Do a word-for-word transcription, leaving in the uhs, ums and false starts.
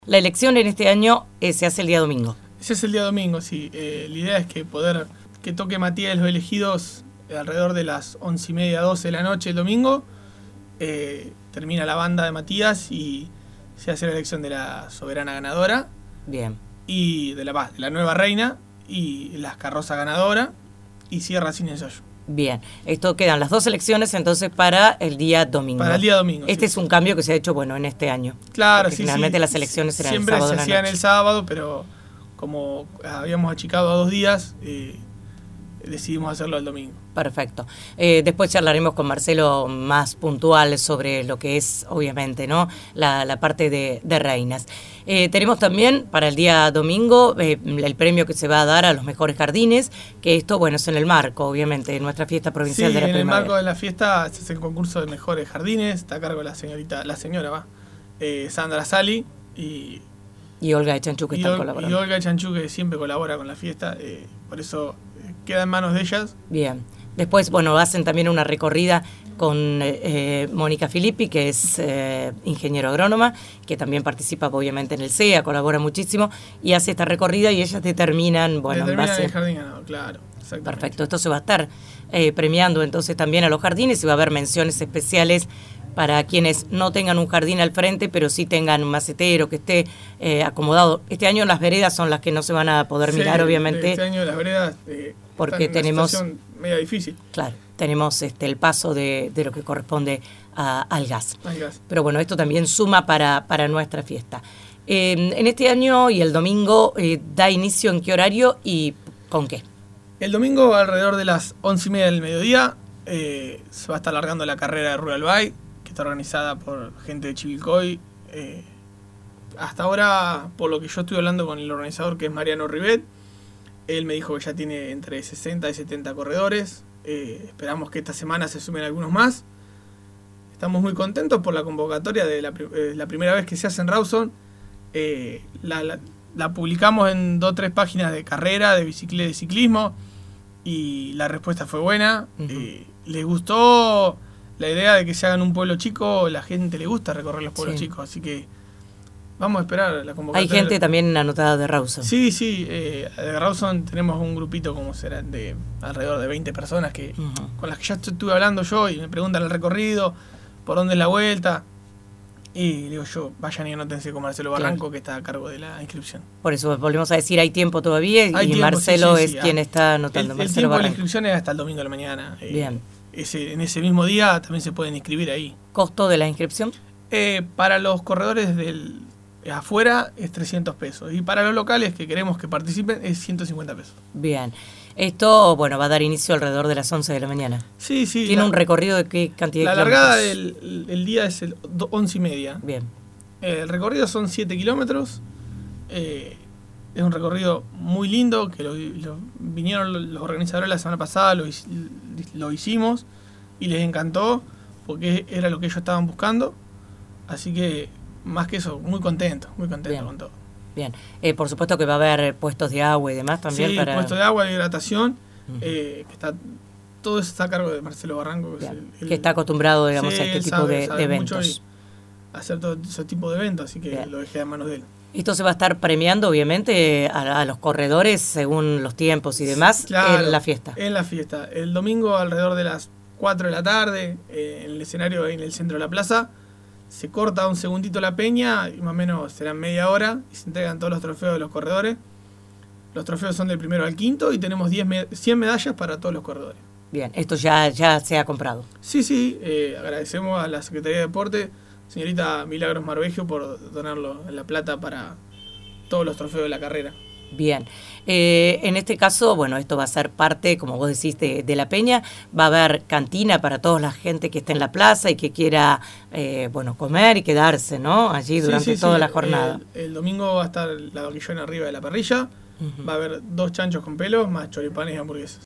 La elección en este año eh, se hace el día domingo. Ese es el día domingo, sí. Eh, la idea es que poder que toque Matías los elegidos alrededor de las once y media, doce de la noche el domingo. Eh, termina la banda de Matías y se hace la elección de la soberana ganadora. Bien. Y de la, de la nueva reina y la carroza ganadora. Y cierra sin ensayo. Bien, esto quedan las dos elecciones entonces para el día domingo. Para el día domingo. Este sí. es un cambio que se ha hecho, bueno, en este año. Claro, porque sí, finalmente sí. las elecciones eran Siempre el sábado. se hacían el sábado, pero como habíamos achicado a dos días, eh, decidimos hacerlo el domingo. Perfecto. Eh, después charlaremos con Marcelo más puntual sobre lo que es, obviamente, ¿no? La, la parte de, de reinas. Eh, tenemos también para el día domingo eh, el premio que se va a dar a los mejores jardines, que esto, bueno, es en el marco, obviamente, de nuestra fiesta provincial sí, de la en primavera. el marco de la fiesta se hace el concurso de mejores jardines, está a cargo de la señorita, la señora va, eh, Sandra Sali y, y Olga Echanchú, que y, están Ol, colaborando. y Olga Echanchú, que siempre colabora con la fiesta, eh, por eso eh, queda en manos de ellas. Bien. Después, bueno, hacen también una recorrida con eh, Mónica Filippi, que es eh, ingeniero agrónoma, que también participa obviamente en el C E A, colabora muchísimo, y hace esta recorrida y ellas determinan, bueno, determinan en base... el jardín ganado, claro, exactamente. Perfecto, esto se va a estar eh, premiando entonces también a los jardines y va a haber menciones especiales para quienes no tengan un jardín al frente, pero sí tengan un macetero que esté eh, acomodado. Este año las veredas son las que no se van a poder sí, mirar, obviamente. Este año las veredas eh, porque están en tenemos... una situación media difícil. Claro, tenemos este el paso de, de lo que corresponde a, al gas. Al gas. Pero bueno, esto también suma para, para nuestra fiesta. Eh, en este año y el domingo, eh, ¿da inicio en qué horario y con qué? El domingo, alrededor de las once y media del mediodía, eh, se va a estar largando la carrera de Rural Bay, que está organizada por gente de Chivilcoy. Eh, hasta ahora, por lo que yo estoy hablando con el organizador, que es Mariano Rivet, él me dijo que ya tiene entre sesenta y setenta corredores. Eh, esperamos que esta semana se sumen algunos más. Estamos muy contentos por la convocatoria de la, eh, la primera vez que se hace en Rawson. Eh, la, la, la publicamos en dos o tres páginas de carrera, de bicicleta, de ciclismo, y la respuesta fue buena. Uh-huh. Eh, les gustó la idea de que se hagan un pueblo chico, la gente le gusta recorrer los pueblos sí. chicos, así que vamos a esperar la convocatoria. Hay gente también anotada de Rawson. Sí, sí, eh, de Rawson tenemos un grupito, como será, de alrededor de veinte personas que uh-huh. con las que ya estuve hablando yo y me preguntan el recorrido, por dónde es la vuelta. Y digo yo, vayan y anótense con Marcelo Barranco, claro. que está a cargo de la inscripción. Por eso volvemos a decir, hay tiempo todavía y hay tiempo, Marcelo sí, sí, sí, es quien ah, está anotando. El, Marcelo el tiempo Barranco. de la inscripción es hasta el domingo de la mañana. Eh, Bien. Ese, en ese mismo día también se pueden inscribir ahí. ¿Costo de la inscripción? Eh, para los corredores del afuera es trescientos pesos y para los locales que queremos que participen es ciento cincuenta pesos. Bien. Esto, bueno, va a dar inicio alrededor de las once de la mañana. Sí, sí. ¿Tiene la, un recorrido de qué cantidad la de kilómetros? La largada del del el día es el once y media. Bien. Eh, el recorrido son siete kilómetros. Eh, es un recorrido muy lindo que lo, lo vinieron los organizadores la semana pasada, lo, lo hicimos y les encantó porque era lo que ellos estaban buscando. Así que, más que eso, muy contento, muy contento Bien. con todo. Bien, eh, por supuesto que va a haber puestos de agua y demás también. Sí, para... puestos de agua, de hidratación, uh-huh. eh, que está, todo eso está a cargo de Marcelo Barranco. Que, Bien, es el, el, que está acostumbrado, digamos, sí, a este tipo sabe, de, sabe de eventos. Hacer todo ese tipo de eventos, así que Bien. lo dejé en manos de él. Esto se va a estar premiando, obviamente, a, a los corredores según los tiempos y demás, claro, en la fiesta. En la fiesta. El domingo, alrededor de las cuatro de la tarde, eh, en el escenario, en el centro de la plaza, se corta un segundito la peña, y más o menos serán media hora, y se entregan todos los trofeos de los corredores. Los trofeos son del primero al quinto, y tenemos diez, cien medallas para todos los corredores. Bien, esto ya, ya se ha comprado. Sí, sí, eh, agradecemos a la Secretaría de Deporte, señorita Milagros Marbegio, por donarlo en La Plata para todos los trofeos de la carrera. Bien, eh, en este caso, bueno, esto va a ser parte, como vos decís, de, de la peña. Va a haber cantina para toda la gente que esté en la plaza y que quiera, eh, bueno, comer y quedarse, ¿no? Allí durante sí, sí, toda sí. la jornada. El, el domingo va a estar la vaquillona arriba de la parrilla, uh-huh. va a haber dos chanchos con pelos, más choripanes y hamburguesas.